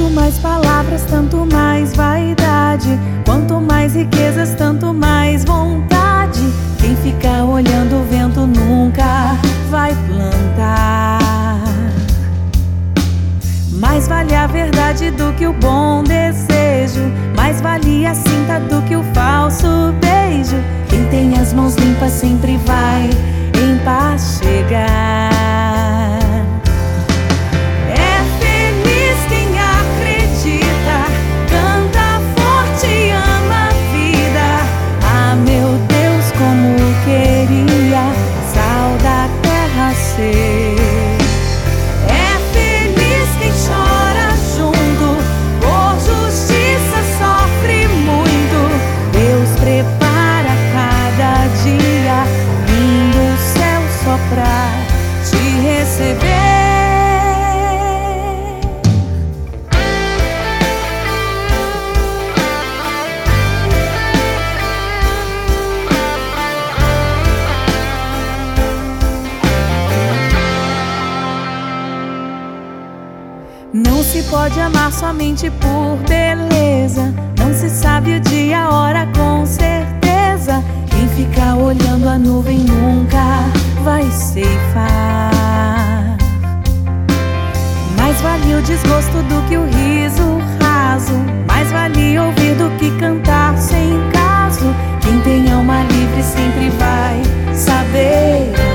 Quanto mais palavras, tanto mais vaidade. Quanto mais riquezas, tanto mais vontade. Quem fica olhando o vento nunca vai plantar. Mais vale a verdade do que o bom desejo. Mais vale a cinta do que o falso beijo. Quem tem as mãos limpas sempre vai em paz chegar. É feliz quem acredita, canta forte e ama a vida. Ah, meu Deus, como queria sal da terra ser. Pra te receber. Não se pode amar somente por beleza. Não se sabe o dia, a hora com certeza. Quem fica olhando a nuvem nunca vai ceifar. Mais vale o desgosto do que o riso raso. Mais vale ouvir do que cantar sem caso. Quem tem alma livre sempre vai saber